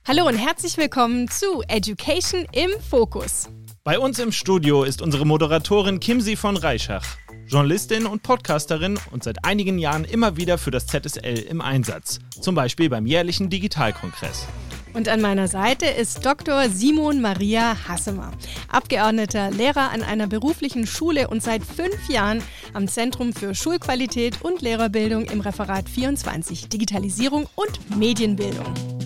Hallo und herzlich willkommen zu Education im Fokus. Bei uns im Studio ist unsere Moderatorin Kimsi von Reischach, Journalistin und Podcasterin und seit einigen Jahren immer wieder für das ZSL im Einsatz, zum Beispiel beim jährlichen Digitalkongress. Und an meiner Seite ist Dr. Simon Maria Hassemer, abgeordneter Lehrer an einer beruflichen Schule und seit 5 Jahren am Zentrum für Schulqualität und Lehrerbildung im Referat 24, Digitalisierung und Medienbildung.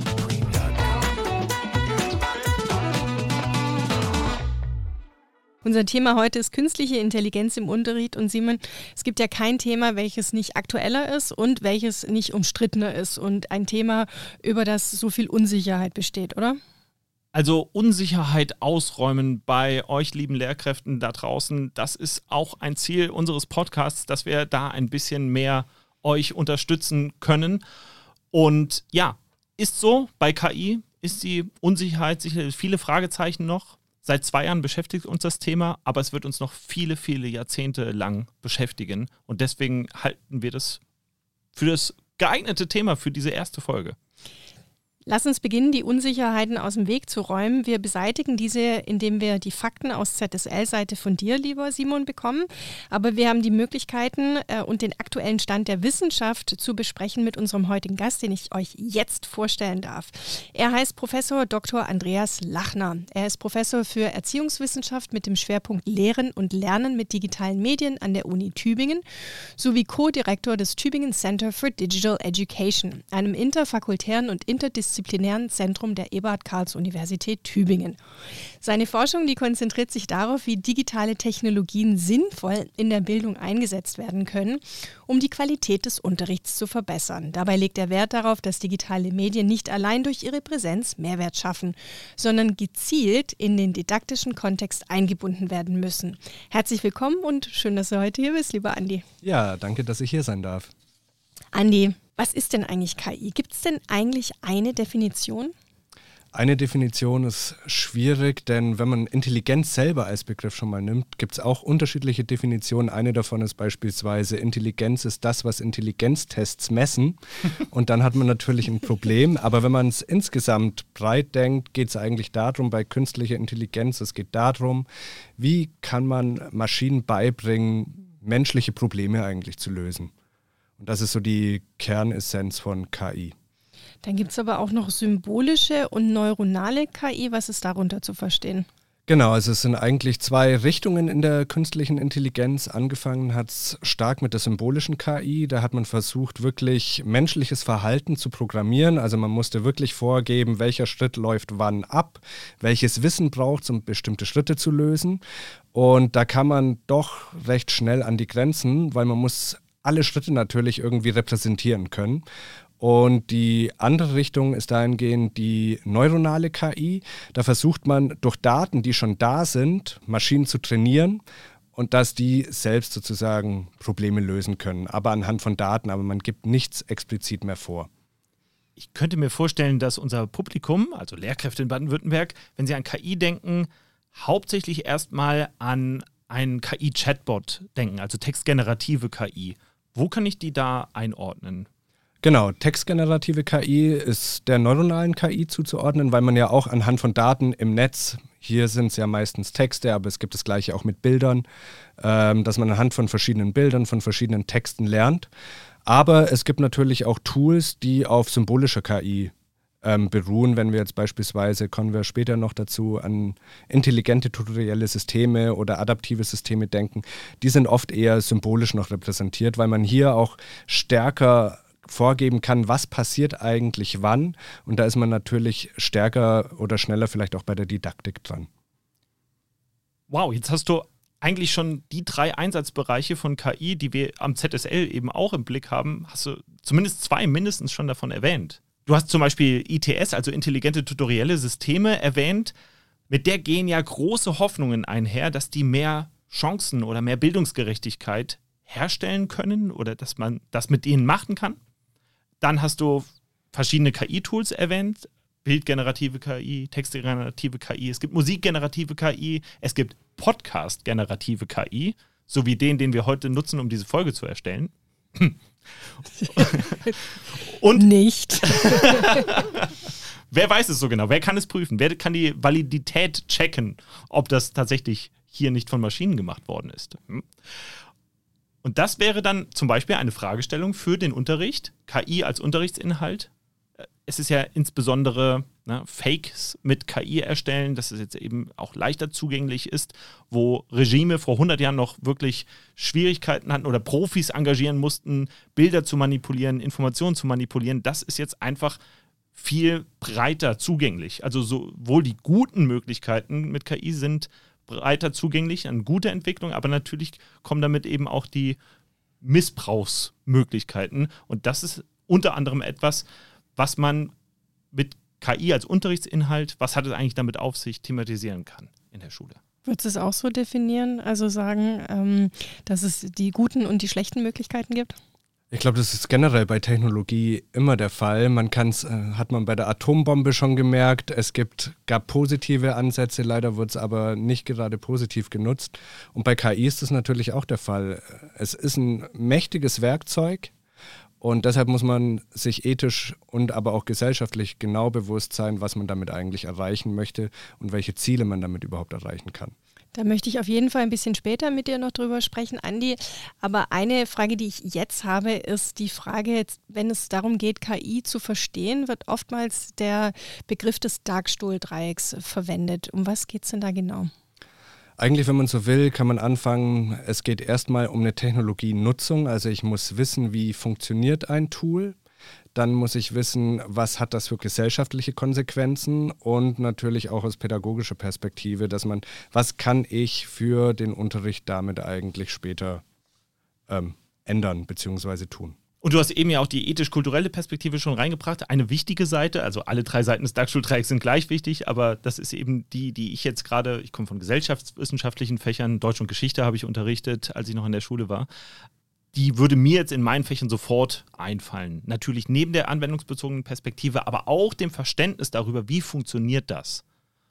Unser Thema heute ist künstliche Intelligenz im Unterricht und Simon, es gibt ja kein Thema, welches nicht aktueller ist und welches nicht umstrittener ist und ein Thema, über das so viel Unsicherheit besteht, oder? Also Unsicherheit ausräumen bei euch lieben Lehrkräften da draußen, das ist auch ein Ziel unseres Podcasts, dass wir da ein bisschen mehr euch unterstützen können. Und ja, ist so, bei KI ist die Unsicherheit sicher viele Fragezeichen noch. Seit 2 Jahren beschäftigt uns das Thema, aber es wird uns noch viele, viele Jahrzehnte lang beschäftigen. Und deswegen halten wir das für das geeignete Thema für diese erste Folge. Lass uns beginnen, die Unsicherheiten aus dem Weg zu räumen. Wir beseitigen diese, indem wir die Fakten aus ZSL-Seite von dir, lieber Simon, bekommen. Aber wir haben die Möglichkeiten und den aktuellen Stand der Wissenschaft zu besprechen mit unserem heutigen Gast, den ich euch jetzt vorstellen darf. Er heißt Professor Dr. Andreas Lachner. Er ist Professor für Erziehungswissenschaft mit dem Schwerpunkt Lehren und Lernen mit digitalen Medien an der Uni Tübingen sowie Co-Direktor des Tübingen Center for Digital Education, einem interfakultären und interdisziplinären Zentrum der Eberhard-Karls-Universität Tübingen. Seine Forschung, die konzentriert sich darauf, wie digitale Technologien sinnvoll in der Bildung eingesetzt werden können, um die Qualität des Unterrichts zu verbessern. Dabei legt er Wert darauf, dass digitale Medien nicht allein durch ihre Präsenz Mehrwert schaffen, sondern gezielt in den didaktischen Kontext eingebunden werden müssen. Herzlich willkommen und schön, dass du heute hier bist, lieber Andi. Ja, danke, dass ich hier sein darf. Andi, was ist denn eigentlich KI? Gibt es denn eigentlich eine Definition? Eine Definition ist schwierig, denn wenn man Intelligenz selber als Begriff schon mal nimmt, gibt es auch unterschiedliche Definitionen. Eine davon ist beispielsweise, Intelligenz ist das, was Intelligenztests messen. Und dann hat man natürlich ein Problem. Aber wenn man es insgesamt breit denkt, geht es eigentlich darum, bei künstlicher Intelligenz, es geht darum, wie kann man Maschinen beibringen, menschliche Probleme eigentlich zu lösen. Und das ist so die Kernessenz von KI. Dann gibt es aber auch noch symbolische und neuronale KI. Was ist darunter zu verstehen? Genau, also es sind eigentlich 2 Richtungen in der künstlichen Intelligenz. Angefangen hat es stark mit der symbolischen KI. Da hat man versucht, wirklich menschliches Verhalten zu programmieren. Also man musste wirklich vorgeben, welcher Schritt läuft wann ab, welches Wissen braucht es, um bestimmte Schritte zu lösen. Und da kann man doch recht schnell an die Grenzen, weil man muss alle Schritte natürlich irgendwie repräsentieren können. Und die andere Richtung ist dahingehend die neuronale KI. Da versucht man durch Daten, die schon da sind, Maschinen zu trainieren und dass die selbst sozusagen Probleme lösen können. Aber anhand von Daten, aber man gibt nichts explizit mehr vor. Ich könnte mir vorstellen, dass unser Publikum, also Lehrkräfte in Baden-Württemberg, wenn sie an KI denken, hauptsächlich erstmal an einen KI-Chatbot denken, also textgenerative KI. Wo kann ich die da einordnen? Genau, textgenerative KI ist der neuronalen KI zuzuordnen, weil man ja auch anhand von Daten im Netz, hier sind es ja meistens Texte, aber es gibt das Gleiche auch mit Bildern, dass man anhand von verschiedenen Bildern, von verschiedenen Texten lernt. Aber es gibt natürlich auch Tools, die auf symbolischer KI beruhen, wenn wir jetzt beispielsweise, kommen wir später noch dazu, an intelligente tutorielle Systeme oder adaptive Systeme denken, die sind oft eher symbolisch noch repräsentiert, weil man hier auch stärker vorgeben kann, was passiert eigentlich wann, und da ist man natürlich stärker oder schneller vielleicht auch bei der Didaktik dran. Wow, jetzt hast du eigentlich schon die 3 Einsatzbereiche von KI, die wir am ZSL eben auch im Blick haben, hast du zumindest 2 mindestens schon davon erwähnt. Du hast zum Beispiel ITS, also intelligente tutorielle Systeme, erwähnt. Mit der gehen ja große Hoffnungen einher, dass die mehr Chancen oder mehr Bildungsgerechtigkeit herstellen können oder dass man das mit denen machen kann. Dann hast du verschiedene KI-Tools erwähnt, bildgenerative KI, textgenerative KI, es gibt musikgenerative KI, es gibt Podcast-generative KI, so wie den wir heute nutzen, um diese Folge zu erstellen. Und nicht. Wer weiß es so genau? Wer kann es prüfen? Wer kann die Validität checken, ob das tatsächlich hier nicht von Maschinen gemacht worden ist? Und das wäre dann zum Beispiel eine Fragestellung für den Unterricht, KI als Unterrichtsinhalt. Es ist ja insbesondere Fakes mit KI erstellen, dass es jetzt eben auch leichter zugänglich ist, wo Regime vor 100 Jahren noch wirklich Schwierigkeiten hatten oder Profis engagieren mussten, Bilder zu manipulieren, Informationen zu manipulieren. Das ist jetzt einfach viel breiter zugänglich. Also sowohl die guten Möglichkeiten mit KI sind breiter zugänglich, eine gute Entwicklung, aber natürlich kommen damit eben auch die Missbrauchsmöglichkeiten. Und das ist unter anderem etwas, was man mit KI als Unterrichtsinhalt, was hat es eigentlich damit auf sich, thematisieren kann in der Schule. Würdest du es auch so definieren, also sagen, dass es die guten und die schlechten Möglichkeiten gibt? Ich glaube, das ist generell bei Technologie immer der Fall. Hat man bei der Atombombe schon gemerkt, gab positive Ansätze, leider wird es aber nicht gerade positiv genutzt. Und bei KI ist das natürlich auch der Fall. Es ist ein mächtiges Werkzeug. Und deshalb muss man sich ethisch und aber auch gesellschaftlich genau bewusst sein, was man damit eigentlich erreichen möchte und welche Ziele man damit überhaupt erreichen kann. Da möchte ich auf jeden Fall ein bisschen später mit dir noch drüber sprechen, Andi. Aber eine Frage, die ich jetzt habe, ist die Frage, wenn es darum geht, KI zu verstehen, wird oftmals der Begriff des Darkstuhl-Dreiecks verwendet. Um was geht es denn da genau? Eigentlich, wenn man so will, kann man anfangen, es geht erstmal um eine Technologienutzung. Also ich muss wissen, wie funktioniert ein Tool. Dann muss ich wissen, was hat das für gesellschaftliche Konsequenzen und natürlich auch aus pädagogischer Perspektive, was kann ich für den Unterricht damit eigentlich später ändern bzw. tun. Und du hast eben ja auch die ethisch-kulturelle Perspektive schon reingebracht. Eine wichtige Seite, also alle 3 Seiten des Darkstuhl-Dreiecks sind gleich wichtig, aber das ist eben die ich jetzt gerade, ich komme von gesellschaftswissenschaftlichen Fächern, Deutsch und Geschichte habe ich unterrichtet, als ich noch in der Schule war. Die würde mir jetzt in meinen Fächern sofort einfallen. Natürlich neben der anwendungsbezogenen Perspektive, aber auch dem Verständnis darüber, wie funktioniert das.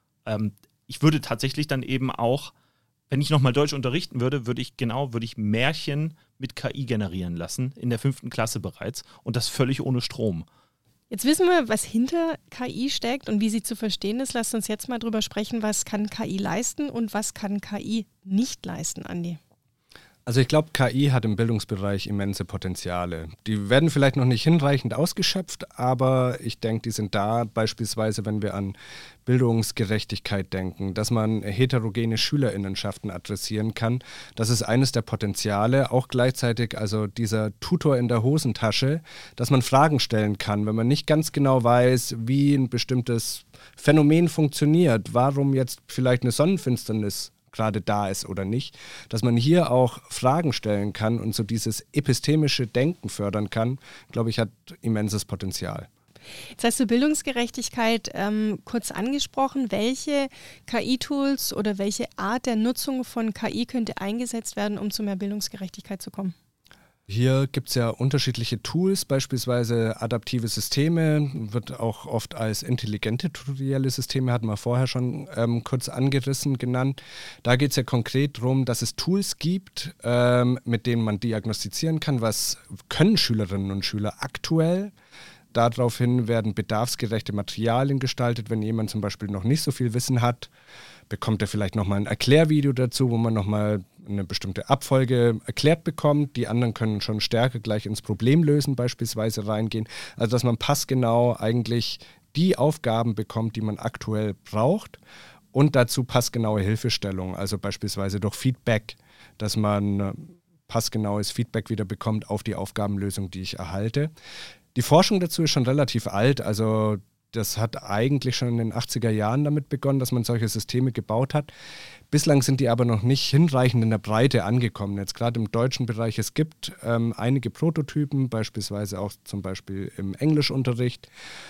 Ich würde tatsächlich dann eben auch, wenn ich nochmal Deutsch unterrichten würde, würde ich Märchen mit KI generieren lassen, in der 5. Klasse bereits, und das völlig ohne Strom. Jetzt wissen wir, was hinter KI steckt und wie sie zu verstehen ist. Lasst uns jetzt mal drüber sprechen, was kann KI leisten und was kann KI nicht leisten, Andi? Also ich glaube, KI hat im Bildungsbereich immense Potenziale. Die werden vielleicht noch nicht hinreichend ausgeschöpft, aber ich denke, die sind da, beispielsweise wenn wir an Bildungsgerechtigkeit denken, dass man heterogene SchülerInnenschaften adressieren kann. Das ist eines der Potenziale. Auch gleichzeitig also dieser Tutor in der Hosentasche, dass man Fragen stellen kann, wenn man nicht ganz genau weiß, wie ein bestimmtes Phänomen funktioniert, warum jetzt vielleicht eine Sonnenfinsternis gerade da ist oder nicht, dass man hier auch Fragen stellen kann und so dieses epistemische Denken fördern kann, glaube ich, hat immenses Potenzial. Jetzt hast du Bildungsgerechtigkeit kurz angesprochen. Welche KI-Tools oder welche Art der Nutzung von KI könnte eingesetzt werden, um zu mehr Bildungsgerechtigkeit zu kommen? Hier gibt es ja unterschiedliche Tools, beispielsweise adaptive Systeme, wird auch oft als intelligente tutorielle Systeme, hatten wir vorher schon kurz angerissen, genannt. Da geht es ja konkret darum, dass es Tools gibt, mit denen man diagnostizieren kann, was können Schülerinnen und Schüler aktuell. Daraufhin werden bedarfsgerechte Materialien gestaltet, wenn jemand zum Beispiel noch nicht so viel Wissen hat, bekommt er vielleicht nochmal ein Erklärvideo dazu, wo man nochmal eine bestimmte Abfolge erklärt bekommt. Die anderen können schon stärker gleich ins Problemlösen beispielsweise reingehen. Also dass man passgenau eigentlich die Aufgaben bekommt, die man aktuell braucht und dazu passgenaue Hilfestellung, also beispielsweise durch Feedback, dass man passgenaues Feedback wieder bekommt auf die Aufgabenlösung, die ich erhalte. Die Forschung dazu ist schon relativ alt, also das hat eigentlich schon in den 80er Jahren damit begonnen, dass man solche Systeme gebaut hat. Bislang sind die aber noch nicht hinreichend in der Breite angekommen. Jetzt gerade im deutschen Bereich, es gibt einige Prototypen, beispielsweise auch zum Beispiel im Englischunterricht,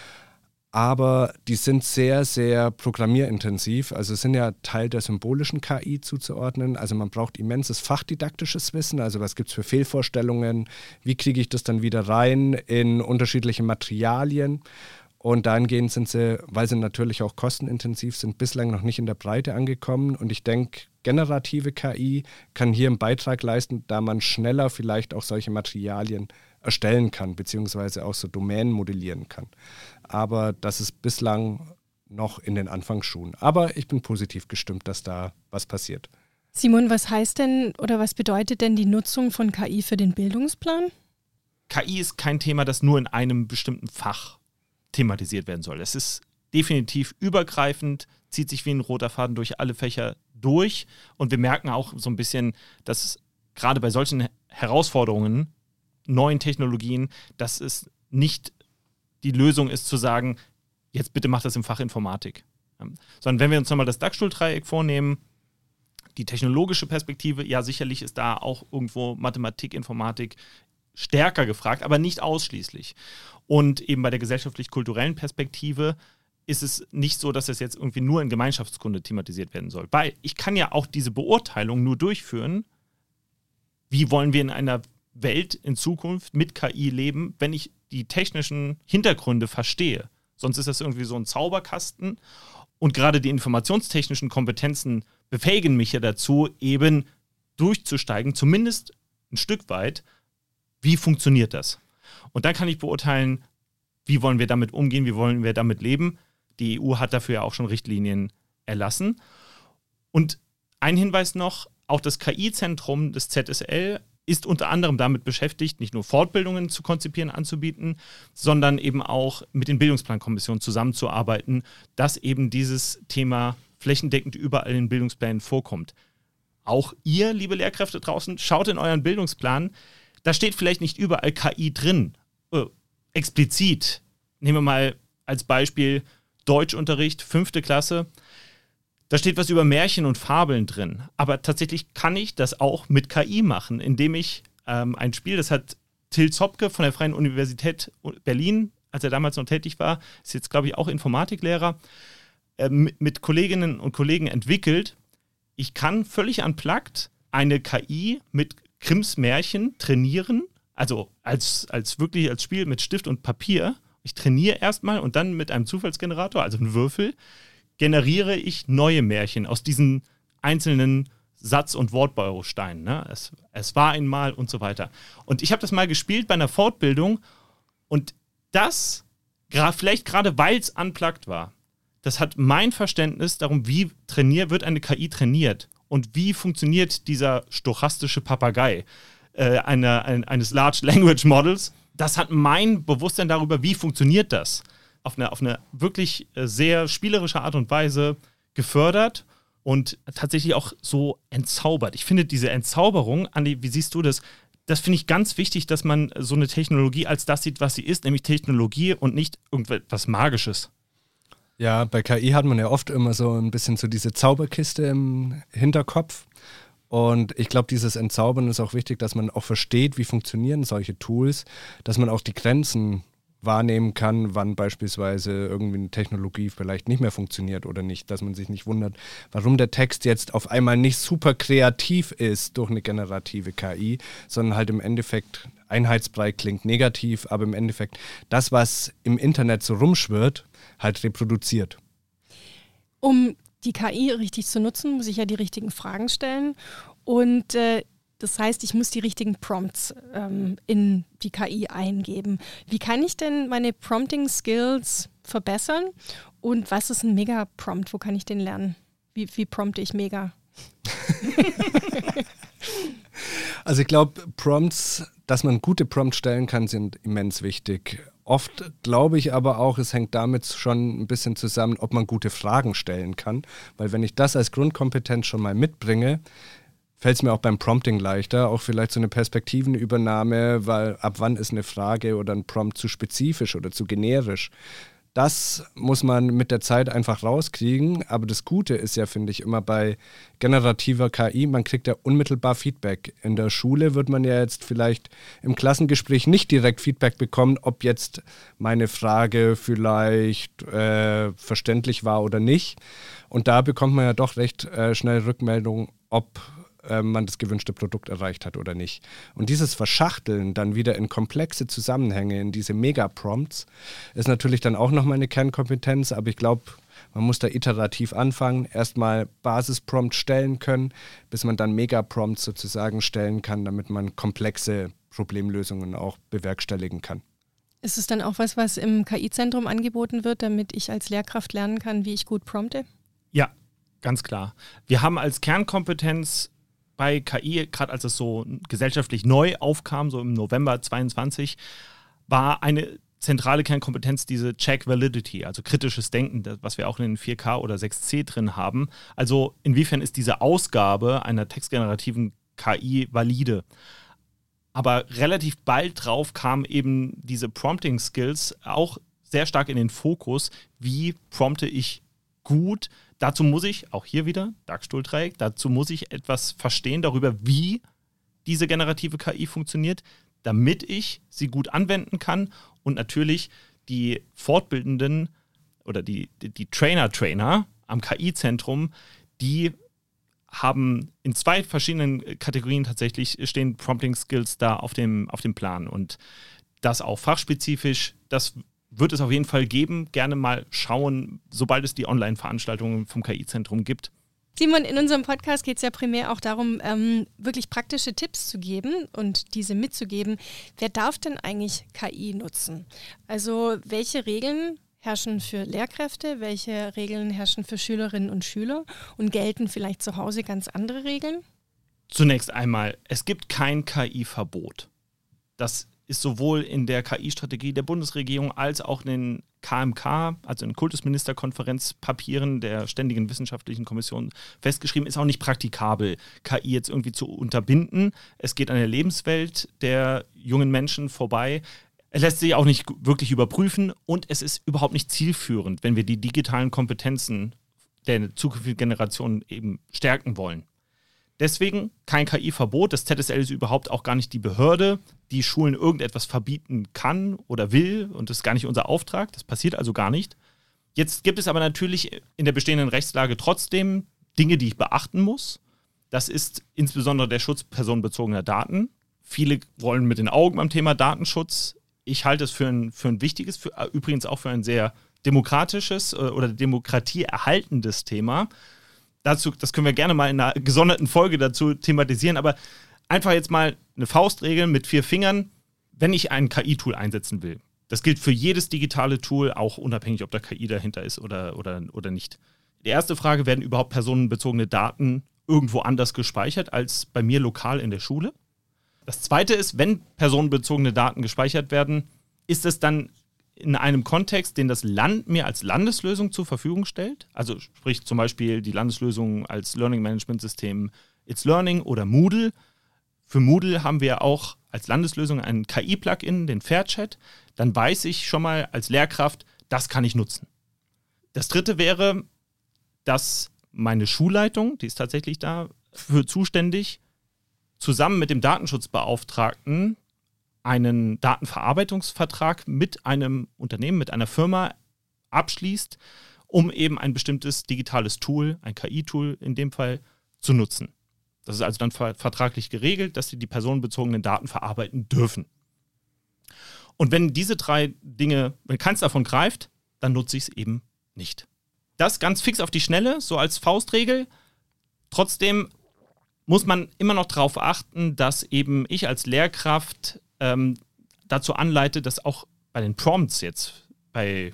aber die sind sehr, sehr programmierintensiv, also sind ja Teil der symbolischen KI zuzuordnen. Also man braucht immenses fachdidaktisches Wissen, also was gibt es für Fehlvorstellungen, wie kriege ich das dann wieder rein in unterschiedliche Materialien. Und dahingehend sind sie, weil sie natürlich auch kostenintensiv sind, bislang noch nicht in der Breite angekommen. Und ich denke, generative KI kann hier einen Beitrag leisten, da man schneller vielleicht auch solche Materialien erstellen kann, beziehungsweise auch so Domänen modellieren kann. Aber das ist bislang noch in den Anfangsschuhen. Aber ich bin positiv gestimmt, dass da was passiert. Simon, was heißt denn oder was bedeutet denn die Nutzung von KI für den Bildungsplan? KI ist kein Thema, das nur in einem bestimmten Fach thematisiert werden soll. Es ist definitiv übergreifend, zieht sich wie ein roter Faden durch alle Fächer durch. Und wir merken auch so ein bisschen, dass gerade bei solchen Herausforderungen, neuen Technologien, dass es nicht die Lösung ist zu sagen, jetzt bitte macht das im Fach Informatik. Sondern wenn wir uns nochmal das Dachstuhl-Dreieck vornehmen, die technologische Perspektive, ja sicherlich ist da auch irgendwo Mathematik, Informatik stärker gefragt, aber nicht ausschließlich. Und eben bei der gesellschaftlich-kulturellen Perspektive ist es nicht so, dass es jetzt irgendwie nur in Gemeinschaftskunde thematisiert werden soll. Weil ich kann ja auch diese Beurteilung nur durchführen, wie wollen wir in einer Welt in Zukunft mit KI leben, wenn ich die technischen Hintergründe verstehe. Sonst ist das irgendwie so ein Zauberkasten. Und gerade die informationstechnischen Kompetenzen befähigen mich ja dazu, eben durchzusteigen, zumindest ein Stück weit, wie funktioniert das? Und dann kann ich beurteilen, wie wollen wir damit umgehen, wie wollen wir damit leben. Die EU hat dafür ja auch schon Richtlinien erlassen. Und ein Hinweis noch, auch das KI-Zentrum des ZSL ist unter anderem damit beschäftigt, nicht nur Fortbildungen zu konzipieren, anzubieten, sondern eben auch mit den Bildungsplankommissionen zusammenzuarbeiten, dass eben dieses Thema flächendeckend überall in Bildungsplänen vorkommt. Auch ihr, liebe Lehrkräfte draußen, schaut in euren Bildungsplan, da steht vielleicht nicht überall KI drin, explizit. Nehmen wir mal als Beispiel Deutschunterricht, 5. Klasse. Da steht was über Märchen und Fabeln drin. Aber tatsächlich kann ich das auch mit KI machen, indem ich ein Spiel, das hat Till Zopke von der Freien Universität Berlin, als er damals noch tätig war, ist jetzt, glaube ich, auch Informatiklehrer, mit Kolleginnen und Kollegen entwickelt. Ich kann völlig unplugged eine KI mit Grimms Märchen trainieren, also als Spiel mit Stift und Papier. Ich trainiere erstmal und dann mit einem Zufallsgenerator, also einem Würfel, generiere ich neue Märchen aus diesen einzelnen Satz- und Wortbausteinen. Ne? Es war einmal und so weiter. Und ich habe das mal gespielt bei einer Fortbildung und das, vielleicht gerade weil es unplugged war, das hat mein Verständnis darum, wie wird eine KI trainiert und wie funktioniert dieser stochastische Papagei eines Large Language Models. Das hat mein Bewusstsein darüber, wie funktioniert das, auf eine wirklich sehr spielerische Art und Weise gefördert und tatsächlich auch so entzaubert. Ich finde diese Entzauberung, Andi, wie siehst du das? Das finde ich ganz wichtig, dass man so eine Technologie als das sieht, was sie ist, nämlich Technologie und nicht irgendwas Magisches. Ja, bei KI hat man ja oft immer so ein bisschen so diese Zauberkiste im Hinterkopf. Und ich glaube, dieses Entzaubern ist auch wichtig, dass man auch versteht, wie funktionieren solche Tools, dass man auch die Grenzen wahrnehmen kann, wann beispielsweise irgendwie eine Technologie vielleicht nicht mehr funktioniert oder nicht, dass man sich nicht wundert, warum der Text jetzt auf einmal nicht super kreativ ist durch eine generative KI, sondern halt im Endeffekt Einheitsbrei klingt negativ, aber im Endeffekt das, was im Internet so rumschwirrt, halt reproduziert. Um die KI richtig zu nutzen, muss ich ja die richtigen Fragen stellen und das heißt, ich muss die richtigen Prompts in die KI eingeben. Wie kann ich denn meine Prompting-Skills verbessern? Und was ist ein Mega-Prompt? Wo kann ich den lernen? Wie prompte ich Mega? Also ich glaube, Prompts, dass man gute Prompts stellen kann, sind immens wichtig. Oft glaube ich aber auch, es hängt damit schon ein bisschen zusammen, ob man gute Fragen stellen kann. Weil wenn ich das als Grundkompetenz schon mal mitbringe, fällt es mir auch beim Prompting leichter, auch vielleicht so eine Perspektivenübernahme, weil ab wann ist eine Frage oder ein Prompt zu spezifisch oder zu generisch. Das muss man mit der Zeit einfach rauskriegen, aber das Gute ist ja, finde ich, immer bei generativer KI, man kriegt ja unmittelbar Feedback. In der Schule wird man ja jetzt vielleicht im Klassengespräch nicht direkt Feedback bekommen, ob jetzt meine Frage vielleicht verständlich war oder nicht. Und da bekommt man ja doch recht schnell Rückmeldung, ob man das gewünschte Produkt erreicht hat oder nicht. Und dieses Verschachteln dann wieder in komplexe Zusammenhänge, in diese Mega-Prompts, ist natürlich dann auch nochmal eine Kernkompetenz, aber ich glaube, man muss da iterativ anfangen, erstmal Basis-Prompt stellen können, bis man dann Mega-Prompts sozusagen stellen kann, damit man komplexe Problemlösungen auch bewerkstelligen kann. Ist es dann auch was im KI-Zentrum angeboten wird, damit ich als Lehrkraft lernen kann, wie ich gut prompte? Ja, ganz klar. Wir haben als Kernkompetenz bei KI, gerade als es so gesellschaftlich neu aufkam, so im November 2022, war eine zentrale Kernkompetenz diese Check Validity, also kritisches Denken, was wir auch in den 4K oder 6C drin haben. Also inwiefern ist diese Ausgabe einer textgenerativen KI valide? Aber relativ bald drauf kamen eben diese Prompting-Skills auch sehr stark in den Fokus. Wie prompte ich gut? Dazu muss ich, auch hier wieder, Dachstuhldreieck, dazu muss ich etwas verstehen darüber, wie diese generative KI funktioniert, damit ich sie gut anwenden kann und natürlich die Fortbildenden oder die Trainer am KI-Zentrum, die haben in 2 verschiedenen Kategorien tatsächlich stehen Prompting-Skills da auf dem Plan und das auch fachspezifisch, das wird es auf jeden Fall geben. Gerne mal schauen, sobald es die Online-Veranstaltungen vom KI-Zentrum gibt. Simon, in unserem Podcast geht es ja primär auch darum, wirklich praktische Tipps zu geben und diese mitzugeben. Wer darf denn eigentlich KI nutzen? Also welche Regeln herrschen für Lehrkräfte, welche Regeln herrschen für Schülerinnen und Schüler und gelten vielleicht zu Hause ganz andere Regeln? Zunächst einmal, es gibt kein KI-Verbot. Das ist sowohl in der KI-Strategie der Bundesregierung als auch in den KMK, also in Kultusministerkonferenzpapieren der Ständigen Wissenschaftlichen Kommission festgeschrieben, ist auch nicht praktikabel, KI jetzt irgendwie zu unterbinden. Es geht an der Lebenswelt der jungen Menschen vorbei. Es lässt sich auch nicht wirklich überprüfen und es ist überhaupt nicht zielführend, wenn wir die digitalen Kompetenzen der zukünftigen Generation eben stärken wollen. Deswegen kein KI-Verbot. Das ZSL ist überhaupt auch gar nicht die Behörde, die Schulen irgendetwas verbieten kann oder will und das ist gar nicht unser Auftrag. Das passiert also gar nicht. Jetzt gibt es aber natürlich in der bestehenden Rechtslage trotzdem Dinge, die ich beachten muss. Das ist insbesondere der Schutz personenbezogener Daten. Viele rollen mit den Augen beim Thema Datenschutz. Ich halte es für ein wichtiges, übrigens auch für ein sehr demokratisches oder demokratieerhaltendes Thema. Das können wir gerne mal in einer gesonderten Folge dazu thematisieren, aber einfach jetzt mal eine Faustregel mit 4 Fingern, wenn ich ein KI-Tool einsetzen will. Das gilt für jedes digitale Tool, auch unabhängig, ob da KI dahinter ist oder nicht. Die erste Frage, werden überhaupt personenbezogene Daten irgendwo anders gespeichert als bei mir lokal in der Schule? Das zweite ist, wenn personenbezogene Daten gespeichert werden, ist es dann in einem Kontext, den das Land mir als Landeslösung zur Verfügung stellt, also sprich zum Beispiel die Landeslösung als Learning Management System It's Learning oder Moodle. Für Moodle haben wir auch als Landeslösung einen KI-Plugin, den Fairchat. Dann weiß ich schon mal als Lehrkraft, das kann ich nutzen. Das dritte wäre, dass meine Schulleitung, die ist tatsächlich dafür zuständig, zusammen mit dem Datenschutzbeauftragten einen Datenverarbeitungsvertrag mit einem Unternehmen, mit einer Firma abschließt, um eben ein bestimmtes digitales Tool, ein KI-Tool in dem Fall, zu nutzen. Das ist also dann vertraglich geregelt, dass sie die personenbezogenen Daten verarbeiten dürfen. Und wenn diese 3 Dinge, wenn keins davon greift, dann nutze ich es eben nicht. Das ganz fix auf die Schnelle, so als Faustregel. Trotzdem muss man immer noch darauf achten, dass eben ich als Lehrkraft dazu anleite, dass auch bei den Prompts jetzt, bei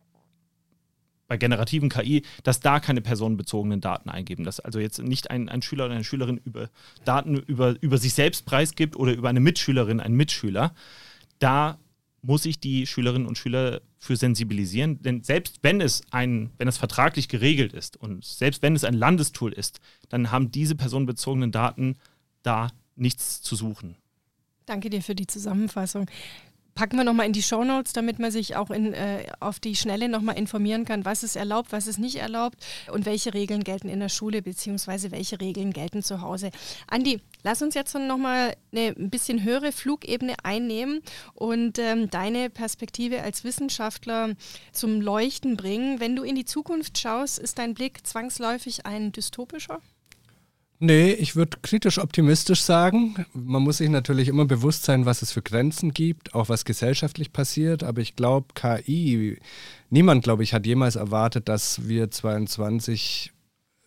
generativen KI, dass da keine personenbezogenen Daten eingeben. Dass also jetzt nicht ein Schüler oder eine Schülerin Daten über sich selbst preisgibt oder über eine Mitschülerin, einen Mitschüler. Da muss ich die Schülerinnen und Schüler für sensibilisieren. Denn selbst wenn es vertraglich geregelt ist und selbst wenn es ein Landestool ist, dann haben diese personenbezogenen Daten da nichts zu suchen. Danke dir für die Zusammenfassung. Packen wir nochmal in die Shownotes, damit man sich auch auf die Schnelle nochmal informieren kann, was ist erlaubt, was ist nicht erlaubt und welche Regeln gelten in der Schule beziehungsweise welche Regeln gelten zu Hause. Andi, lass uns jetzt nochmal eine ein bisschen höhere Flugebene einnehmen und deine Perspektive als Wissenschaftler zum Leuchten bringen. Wenn du in die Zukunft schaust, ist dein Blick zwangsläufig ein dystopischer? Nee, ich würde kritisch optimistisch sagen. Man muss sich natürlich immer bewusst sein, was es für Grenzen gibt, auch was gesellschaftlich passiert. Aber ich glaube, KI, niemand, glaube ich, hat jemals erwartet, dass wir 2022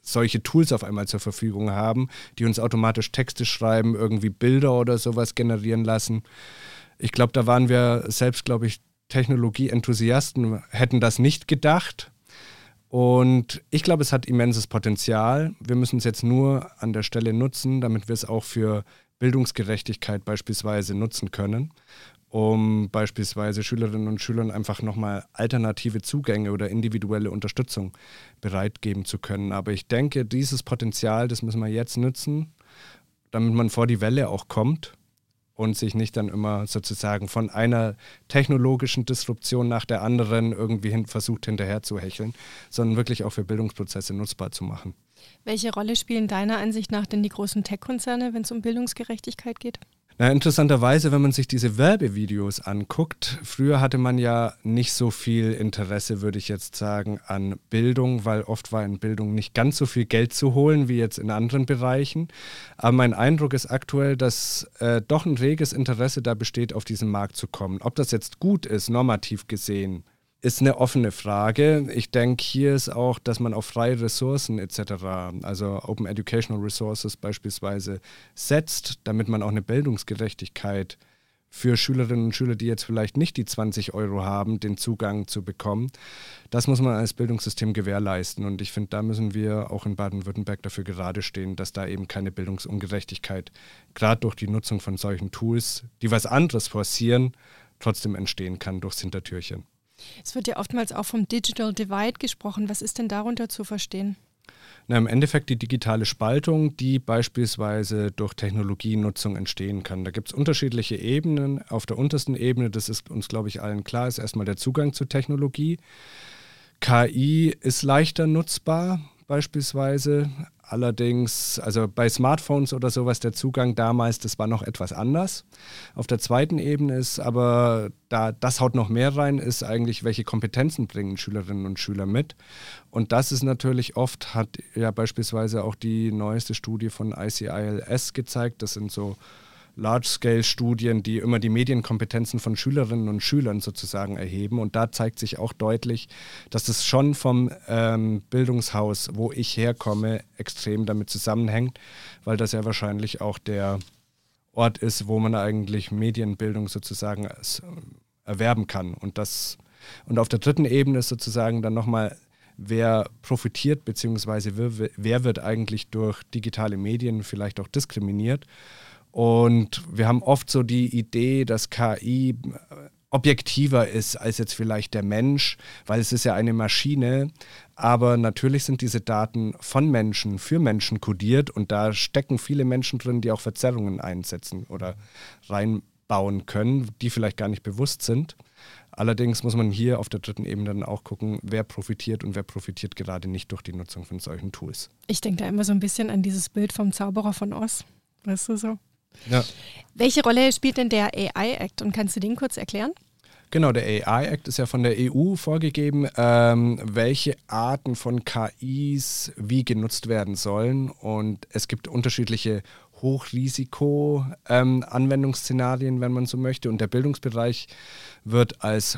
solche Tools auf einmal zur Verfügung haben, die uns automatisch Texte schreiben, irgendwie Bilder oder sowas generieren lassen. Ich glaube, da waren wir selbst, glaube ich, Technologie-Enthusiasten, hätten das nicht gedacht. Und ich glaube, es hat immenses Potenzial. Wir müssen es jetzt nur an der Stelle nutzen, damit wir es auch für Bildungsgerechtigkeit beispielsweise nutzen können, um beispielsweise Schülerinnen und Schülern einfach nochmal alternative Zugänge oder individuelle Unterstützung bereitgeben zu können. Aber ich denke, dieses Potenzial, das müssen wir jetzt nutzen, damit man vor die Welle auch kommt und sich nicht dann immer sozusagen von einer technologischen Disruption nach der anderen irgendwie versucht hinterher zu hecheln, sondern wirklich auch für Bildungsprozesse nutzbar zu machen. Welche Rolle spielen deiner Ansicht nach denn die großen Tech-Konzerne, wenn es um Bildungsgerechtigkeit geht? Na, interessanterweise, wenn man sich diese Werbevideos anguckt, früher hatte man ja nicht so viel Interesse, würde ich jetzt sagen, an Bildung, weil oft war in Bildung nicht ganz so viel Geld zu holen wie jetzt in anderen Bereichen. Aber mein Eindruck ist aktuell, dass doch ein reges Interesse da besteht, auf diesen Markt zu kommen. Ob das jetzt gut ist, normativ gesehen, ist eine offene Frage. Ich denke, hier ist auch, dass man auf freie Ressourcen etc., also Open Educational Resources beispielsweise, setzt, damit man auch eine Bildungsgerechtigkeit für Schülerinnen und Schüler, die jetzt vielleicht nicht die 20 € haben, den Zugang zu bekommen. Das muss man als Bildungssystem gewährleisten. Und ich finde, da müssen wir auch in Baden-Württemberg dafür gerade stehen, dass da eben keine Bildungsungerechtigkeit, gerade durch die Nutzung von solchen Tools, die was anderes forcieren, trotzdem entstehen kann durchs Hintertürchen. Es wird ja oftmals auch vom Digital Divide gesprochen. Was ist denn darunter zu verstehen? Na, im Endeffekt die digitale Spaltung, die beispielsweise durch Technologienutzung entstehen kann. Da gibt es unterschiedliche Ebenen. Auf der untersten Ebene, das ist uns, glaube ich, allen klar, ist erstmal der Zugang zu Technologie. KI ist leichter nutzbar beispielsweise. Allerdings, also bei Smartphones oder sowas, der Zugang damals, das war noch etwas anders. Auf der zweiten Ebene ist aber, das haut noch mehr rein, ist eigentlich, welche Kompetenzen bringen Schülerinnen und Schüler mit. Und das ist natürlich oft, hat ja beispielsweise auch die neueste Studie von ICILS gezeigt, das sind so Large-Scale-Studien, die immer die Medienkompetenzen von Schülerinnen und Schülern sozusagen erheben. Und da zeigt sich auch deutlich, dass es schon vom Bildungshaus, wo ich herkomme, extrem damit zusammenhängt, weil das ja wahrscheinlich auch der Ort ist, wo man eigentlich Medienbildung sozusagen erwerben kann. Und auf der dritten Ebene ist sozusagen dann nochmal, wer profitiert, beziehungsweise wer wird eigentlich durch digitale Medien vielleicht auch diskriminiert. Und wir haben oft so die Idee, dass KI objektiver ist als jetzt vielleicht der Mensch, weil es ist ja eine Maschine, aber natürlich sind diese Daten von Menschen für Menschen kodiert und da stecken viele Menschen drin, die auch Verzerrungen einsetzen oder reinbauen können, die vielleicht gar nicht bewusst sind. Allerdings muss man hier auf der dritten Ebene dann auch gucken, wer profitiert und wer profitiert gerade nicht durch die Nutzung von solchen Tools. Ich denke da immer so ein bisschen an dieses Bild vom Zauberer von Oz, weißt du so? Ja. Welche Rolle spielt denn der AI Act und kannst du den kurz erklären? Genau, der AI Act ist ja von der EU vorgegeben, welche Arten von KIs wie genutzt werden sollen. Und es gibt unterschiedliche Hochrisiko-Anwendungsszenarien, wenn man so möchte. Und der Bildungsbereich wird als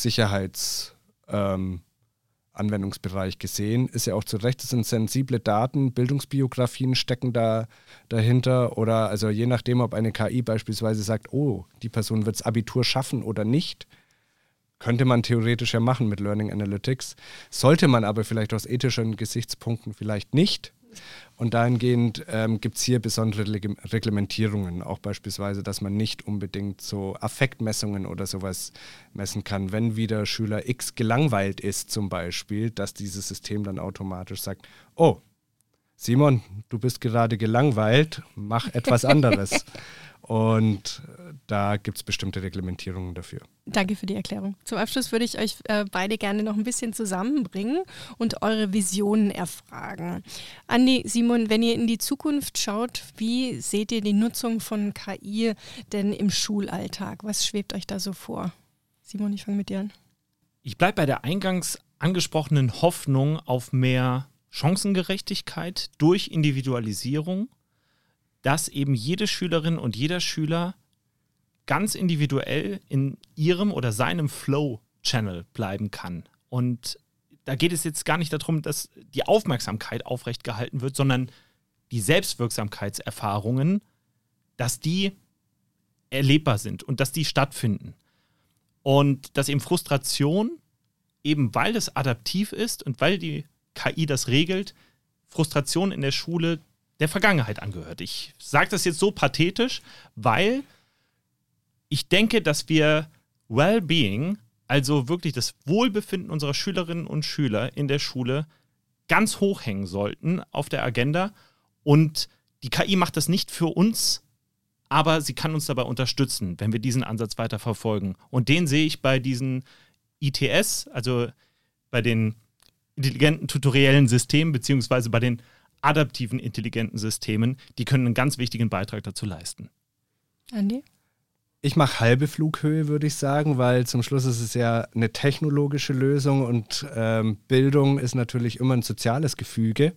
Hochsicherheits-Anwendungsbereich gesehen. Ist ja auch zu Recht, es sind sensible Daten, Bildungsbiografien stecken dahinter. Oder also je nachdem, ob eine KI beispielsweise sagt, oh, die Person wird das Abitur schaffen oder nicht, könnte man theoretisch ja machen mit Learning Analytics. Sollte man aber vielleicht aus ethischen Gesichtspunkten vielleicht nicht. Und dahingehend gibt es hier besondere Reglementierungen, auch beispielsweise, dass man nicht unbedingt so Affektmessungen oder sowas messen kann. Wenn wieder Schüler X gelangweilt ist zum Beispiel, dass dieses System dann automatisch sagt, oh, Simon, du bist gerade gelangweilt, mach etwas anderes. Und da gibt es bestimmte Reglementierungen dafür. Danke für die Erklärung. Zum Abschluss würde ich euch beide gerne noch ein bisschen zusammenbringen und eure Visionen erfragen. Andi, Simon, wenn ihr in die Zukunft schaut, wie seht ihr die Nutzung von KI denn im Schulalltag? Was schwebt euch da so vor? Simon, ich fange mit dir an. Ich bleibe bei der eingangs angesprochenen Hoffnung auf mehr Chancengerechtigkeit durch Individualisierung, dass eben jede Schülerin und jeder Schüler ganz individuell in ihrem oder seinem Flow-Channel bleiben kann. Und da geht es jetzt gar nicht darum, dass die Aufmerksamkeit aufrecht gehalten wird, sondern die Selbstwirksamkeitserfahrungen, dass die erlebbar sind und dass die stattfinden. Und dass eben Frustration, eben weil es adaptiv ist und weil die KI das regelt, Frustration in der Schule der Vergangenheit angehört. Ich sage das jetzt so pathetisch, weil ich denke, dass wir Wellbeing, also wirklich das Wohlbefinden unserer Schülerinnen und Schüler in der Schule, ganz hoch hängen sollten auf der Agenda. Und die KI macht das nicht für uns, aber sie kann uns dabei unterstützen, wenn wir diesen Ansatz weiter verfolgen. Und den sehe ich bei diesen ITS, also bei den intelligenten tutoriellen Systemen, beziehungsweise bei den adaptiven intelligenten Systemen, die können einen ganz wichtigen Beitrag dazu leisten. Andi? Ich mache halbe Flughöhe, würde ich sagen, weil zum Schluss ist es ja eine technologische Lösung und Bildung ist natürlich immer ein soziales Gefüge.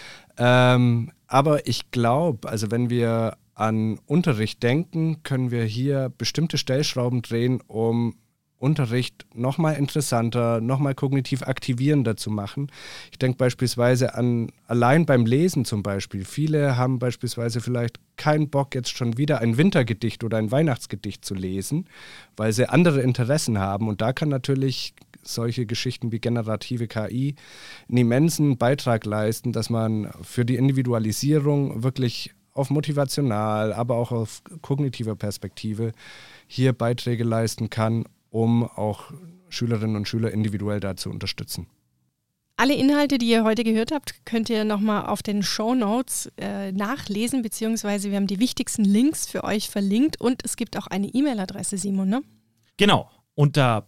Aber ich glaube, also wenn wir an Unterricht denken, können wir hier bestimmte Stellschrauben drehen, um Unterricht nochmal interessanter, nochmal kognitiv aktivierender zu machen. Ich denke beispielsweise an allein beim Lesen zum Beispiel. Viele haben beispielsweise vielleicht keinen Bock, jetzt schon wieder ein Wintergedicht oder ein Weihnachtsgedicht zu lesen, weil sie andere Interessen haben. Und da kann natürlich solche Geschichten wie generative KI einen immensen Beitrag leisten, dass man für die Individualisierung wirklich auf motivational, aber auch auf kognitiver Perspektive hier Beiträge leisten kann, um auch Schülerinnen und Schüler individuell da zu unterstützen. Alle Inhalte, die ihr heute gehört habt, könnt ihr nochmal auf den Shownotes nachlesen, beziehungsweise wir haben die wichtigsten Links für euch verlinkt und es gibt auch eine E-Mail-Adresse, Simon, ne? Genau. Unter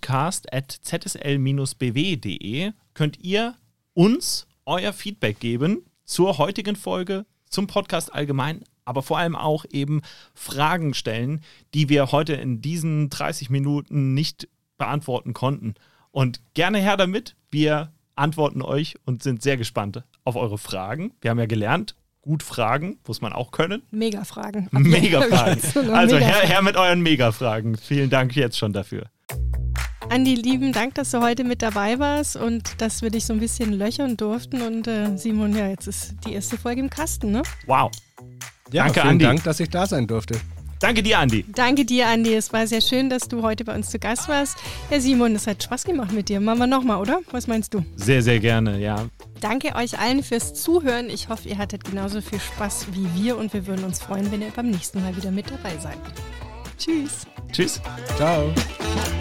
podcast@zsl-bw.de könnt ihr uns euer Feedback geben zur heutigen Folge, zum Podcast allgemein, aber vor allem auch eben Fragen stellen, die wir heute in diesen 30 Minuten nicht beantworten konnten. Und gerne her damit, wir antworten euch und sind sehr gespannt auf eure Fragen. Wir haben ja gelernt, gut fragen, muss man auch können. Mega-Fragen. Mega-Fragen. Also her mit euren Mega-Fragen. Vielen Dank jetzt schon dafür. Andi, lieben Dank, dass du heute mit dabei warst und dass wir dich so ein bisschen löchern durften. Und Simon, ja, jetzt ist die erste Folge im Kasten, ne? Wow. Ja, danke, vielen Andi. Dank, dass ich da sein durfte. Danke dir, Andi. Danke dir, Andi. Es war sehr schön, dass du heute bei uns zu Gast warst. Ja, Simon, es hat Spaß gemacht mit dir. Machen wir nochmal, oder? Was meinst du? Sehr, sehr gerne, ja. Danke euch allen fürs Zuhören. Ich hoffe, ihr hattet genauso viel Spaß wie wir und wir würden uns freuen, wenn ihr beim nächsten Mal wieder mit dabei seid. Tschüss. Tschüss. Ciao.